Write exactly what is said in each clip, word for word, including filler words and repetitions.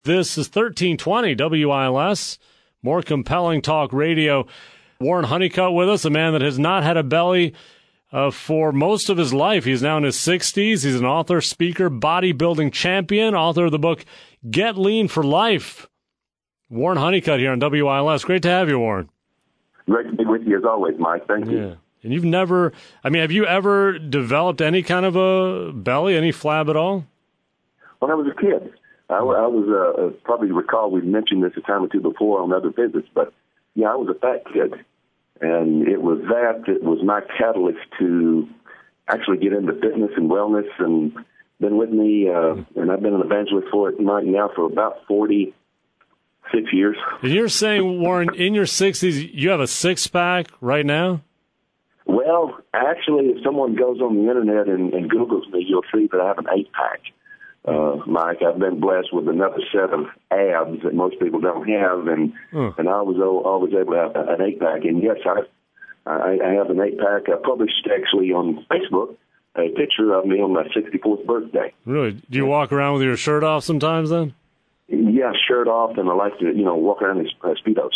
This is thirteen twenty W I L S, more compelling talk radio. Warren Honeycutt with us, a man that has not had a belly uh, for most of his life. He's now in his sixties. He's an author, speaker, bodybuilding champion, author of the book Get Lean for Life. Warren Honeycutt here on W I L S. Great to have you, Warren. Great to be with you as always, Mike. Thank you. Yeah. And you've never, I mean, have you ever developed any kind of a belly, any flab at all? When I was a kid, I, I was, uh, probably recall we've mentioned this a time or two before on other visits, but yeah, I was a fat kid. And it was that that was my catalyst to actually get into fitness and wellness, and been with me, uh, and I've been an evangelist for it, Mike, now for about forty-six years. And you're saying, Warren, in your sixties, you have a six-pack right now? Well, actually, if someone goes on the Internet and, and Googles me, you'll see that I have an eight-pack. Uh, Mike, I've been blessed with another set of abs that most people don't have, and hmm. and I was always able to have an eight-pack. And yes, I I, I have an eight-pack. I published actually on Facebook a picture of me on my sixty-fourth birthday. Really? Do you walk around with your shirt off sometimes then? Yeah, shirt off, and I like to, you know, walk around in uh, Speedos.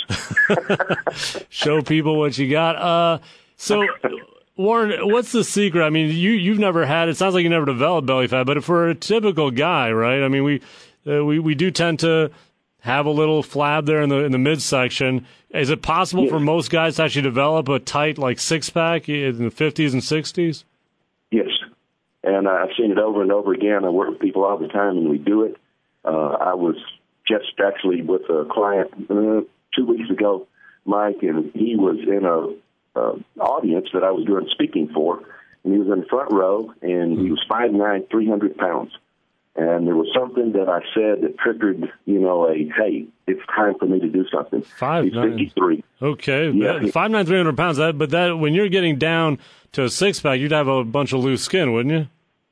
Show people what you got. Uh, so... Warren, what's the secret? I mean, you, you've never had, it sounds like you never developed belly fat, but for a typical guy, right? I mean, we, uh, we, we do tend to have a little flab there in the, in the midsection. Is it possible yes. for most guys to actually develop a tight, like, six pack in the fifties and sixties? Yes. And I've seen it over and over again. I work with people all the time and we do it. Uh, I was just actually with a client uh, two weeks ago, Mike, and he was in a, Uh, audience that I was doing speaking for, and he was in the front row, and he was five nine, three hundred pounds. And there was something that I said that triggered, you know, a, hey, it's time for me to do something. Five He's nine. fifty-three. Okay. Yeah. Five nine, three hundred pounds. That, but that when you're getting down to a six-pack, you'd have a bunch of loose skin, wouldn't you?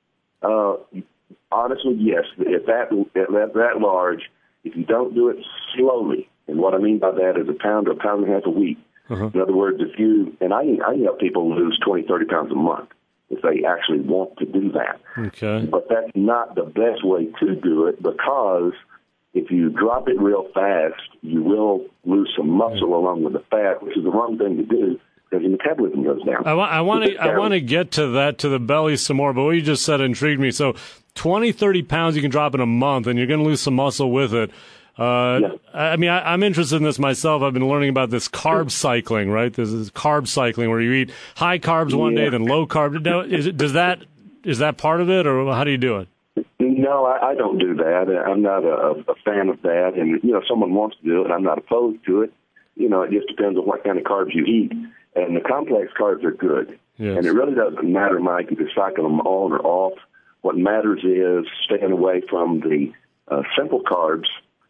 Uh, honestly, yes. If that, if that, that large, if you don't do it slowly, and what I mean by that is a pound or a pound and a half a week. Uh-huh. In other words, if you, and I, I help people lose twenty, thirty pounds a month if they actually want to do that. Okay. But that's not the best way to do it, because if you drop it real fast, you will lose some muscle yeah. along with the fat, which is the wrong thing to do because your metabolism goes down. I, wa- I want to I want to get to that, to the belly some more, but what you just said intrigued me. So twenty, thirty pounds you can drop in a month, and you're going to lose some muscle with it. Uh, yeah. I mean, I, I'm interested in this myself. I've been learning about this carb cycling, right? This is carb cycling where you eat high carbs one yeah. day, then low carb. Now, is it, does that, is that part of it, or how do you do it? No, I, I don't do that. I'm not a, a fan of that. And, you know, if someone wants to do it, I'm not opposed to it. You know, it just depends on what kind of carbs you eat. And the complex carbs are good. Yes. And it really doesn't matter, Mike, if you cycle them on or off. What matters is staying away from the uh, simple carbs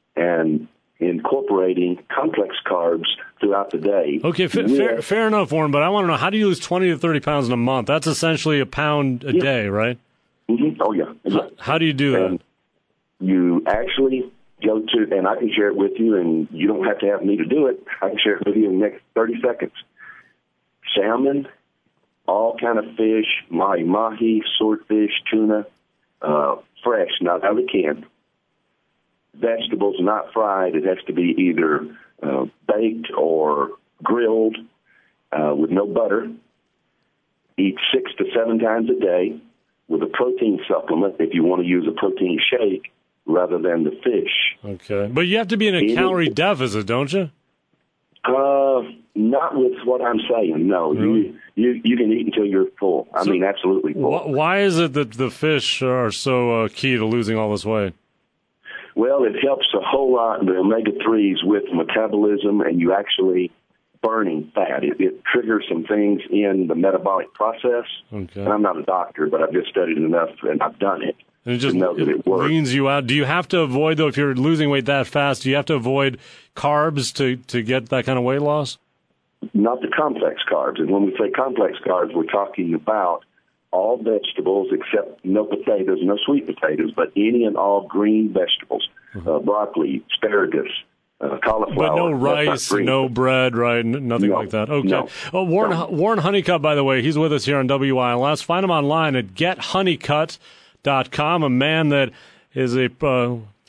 and incorporating complex carbs throughout the day. Okay, fa- yeah. fair, fair enough, Warren, but I want to know, how do you lose twenty to thirty pounds in a month? That's essentially a pound a yeah. day, right? Mm-hmm. Oh, yeah. How, how do you do and that? You actually go to, and I can share it with you, and you don't have to have me to do it. I can share it with you in the next thirty seconds. Salmon, all kind of fish, mahi-mahi, swordfish, tuna, uh, fresh, not out of the can. Vegetables, not fried. It has to be either uh, baked or grilled uh, with no butter. Eat six to seven times a day with a protein supplement if you want to use a protein shake rather than the fish. Okay. But you have to be in a Eating, calorie deficit, don't you? Uh, not with what I'm saying, no. Really? You, you you can eat until you're full. I so mean, absolutely full. Wh- why is it that the fish are so uh, key to losing all this weight? Well, it helps a whole lot, the omega threes, with metabolism and you actually burning fat. It, it triggers some things in the metabolic process. Okay. And I'm not a doctor, but I've just studied enough and I've done it. And it just to know that it works. leans you out. Do you have to avoid, though, if you're losing weight that fast, do you have to avoid carbs to, to get that kind of weight loss? Not the complex carbs. And when we say complex carbs, we're talking about all vegetables except no potatoes, no sweet potatoes, but any and all green vegetables, mm-hmm. uh, broccoli, asparagus, uh, cauliflower. But no rice, no bread, right? N- nothing no, like that. Okay. No, oh, Warren, no. Warren Honeycutt, by the way, he's with us here on W I L S. Find him online at get honeycutt dot com, a man that is a uh,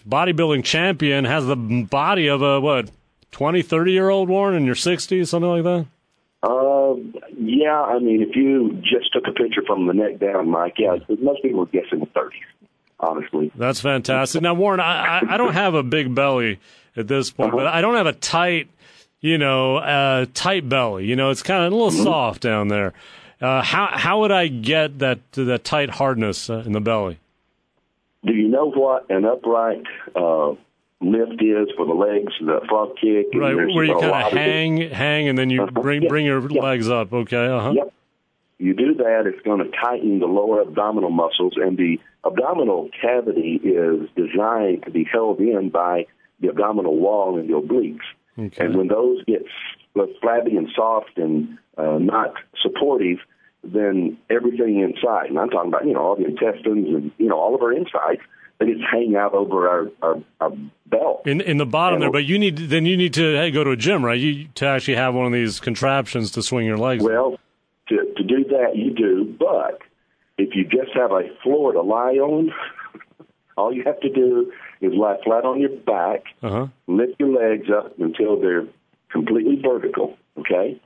bodybuilding champion, has the body of a, what, twenty, thirty-year-old, Warren, in your sixties, something like that? Uh, yeah, I mean, if you just took a picture from the neck down, Mike, yeah, most people would guess in the thirties, honestly. That's fantastic. Now, Warren, I, I, I don't have a big belly at this point, uh-huh. but I don't have a tight, you know, uh, tight belly. You know, it's kind of a little mm-hmm. soft down there. Uh, how how would I get that that tight hardness uh, in the belly? Do you know what an upright uh, lift is for the legs, the frog kick? Right, where you kind of hang, it. hang, and then you uh-huh. bring yeah. bring your yeah. legs up. Okay, uh huh. Yep. You do that, it's going to tighten the lower abdominal muscles, and the abdominal cavity is designed to be held in by the abdominal wall and the obliques. Okay. And when those get flabby and soft and uh, not supportive, then everything inside, and I'm talking about, you know, all the intestines and, you know, all of our insides, they just hang out over our, our, our belt. In in the bottom and there, but you need then you need to hey, go to a gym, right? You to actually have one of these contraptions to swing your legs. Well, to, to do that, you do, but if you just have a floor to lie on, all you have to do is lie flat on your back, uh-huh. lift your legs up until they're completely vertical, okay?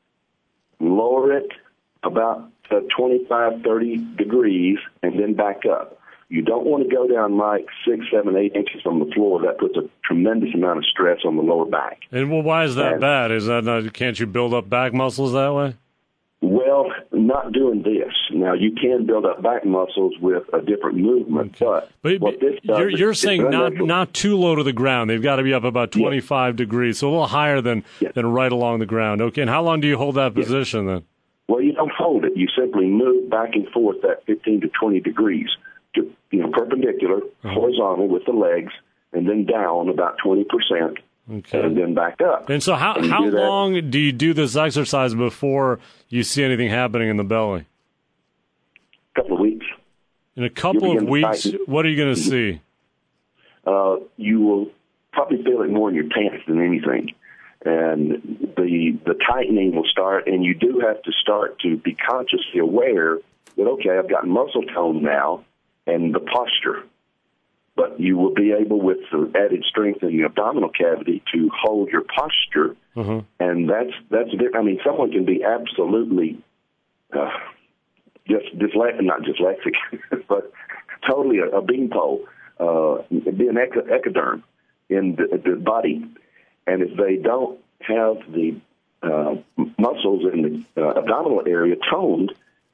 Lower it about uh, twenty-five, thirty degrees, and then back up. You don't want to go down like six, seven, eight inches from the floor. That puts a tremendous amount of stress on the lower back. And well, why is that and, bad? Is that not, can't you build up back muscles that way? Well, not doing this. Now, you can build up back muscles with a different movement, okay. but, but what this does you're, you're is saying not not too low to the ground. They've got to be up about twenty-five yes. degrees, so a little higher than, yes. than right along the ground. Okay, and how long do you hold that position yes. then? Well, you don't hold it. You simply move back and forth that fifteen to twenty degrees, to, you know, perpendicular, uh-huh. horizontal with the legs, and then down about twenty percent. Okay. And then back up. And so how, and how do long do you do this exercise before you see anything happening in the belly? A couple of weeks. In a couple of weeks, what are you going to see? Uh, you will probably feel it more in your pants than anything. And the the tightening will start, and you do have to start to be consciously aware that, okay, I've got muscle tone now and the posture. But you will be able, with the added strength in the abdominal cavity, to hold your posture, uh-huh. and that's that's. I mean, someone can be absolutely uh, just dyslexic, not dyslexic, but totally a, a beanpole, uh, be an ec- ectoderm in the, the body, and if they don't have the uh, muscles in the uh, abdominal area toned,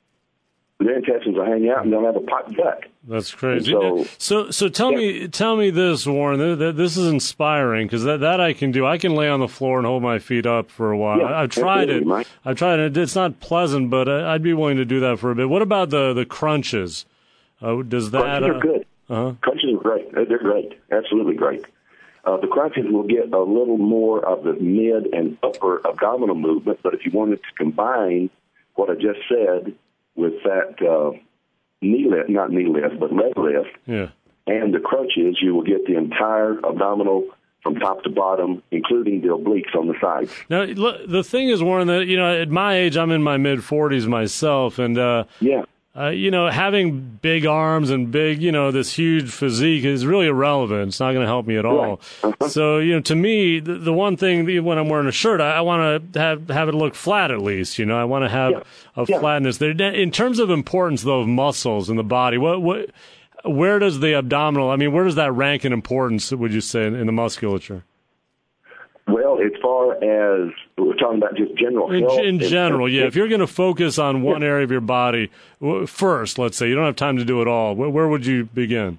their intestines will hang out and they'll have a pot gut. That's crazy. So, so, so tell yeah. me, tell me this, Warren. This is inspiring because that, that I can do. I can lay on the floor and hold my feet up for a while. Yeah, I've tried it. Mike. I've tried it. It's not pleasant, but I'd be willing to do that for a bit. What about the the crunches? Uh, does that? Crunches are uh, good. Uh-huh. Crunches are great. They're great. Absolutely great. Uh, the crunches will get a little more of the mid and upper abdominal movement, but if you wanted to combine what I just said with that uh, knee lift, not knee lift, but leg lift, yeah. and the crunches, you will get the entire abdominal from top to bottom, including the obliques on the sides. Now, look, the thing is, Warren, that, you know, at my age, I'm in my mid-forties myself, and, uh, yeah. uh, you know, having big arms and big, you know, this huge physique is really irrelevant. It's not going to help me at all. Right. Uh-huh. So, you know, to me, the, the one thing, when I'm wearing a shirt, I, I want to have, have it look flat at least, you know. I want to have yeah. a yeah. flatness there. In terms of importance, though, of muscles in the body, what, what, where does the abdominal, I mean, where does that rank in importance, would you say, in, in the musculature? Well, as far as we're talking about just general health. In, in general, yeah. If you're going to focus on one yeah. area of your body first, let's say, you don't have time to do it all, where, where would you begin?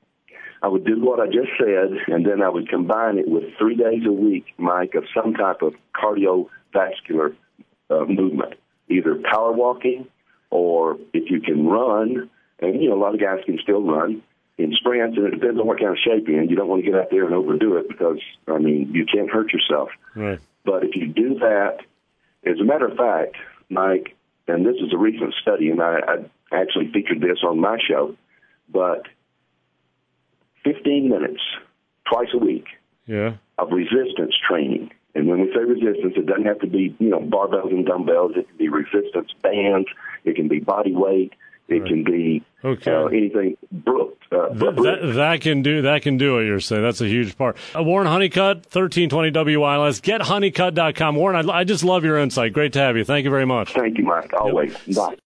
I would do what I just said, and then I would combine it with three days a week, Mike, of some type of cardiovascular uh, movement, either power walking or if you can run, and, you know, a lot of guys can still run in sprints, and it depends on what kind of shape you're in. You don't want to get out there and overdo it because, I mean, you can't hurt yourself. Right. But if you do that, as a matter of fact, Mike, and this is a recent study, and I, I actually featured this on my show, but fifteen minutes twice a week yeah. of resistance training. And when we say resistance, it doesn't have to be, you know, barbells and dumbbells. It can be resistance bands. It can be body weight. It right. can be okay. uh, anything. Brooks, Uh, that, that, that can do that can do it. You're saying that's a huge part. Uh, Warren Honeycutt, thirteen twenty W I L S. Get honeycutt dot com. Warren, I, I just love your insight. Great to have you. Thank you very much. Thank you, Mike. Always. Yep. Bye.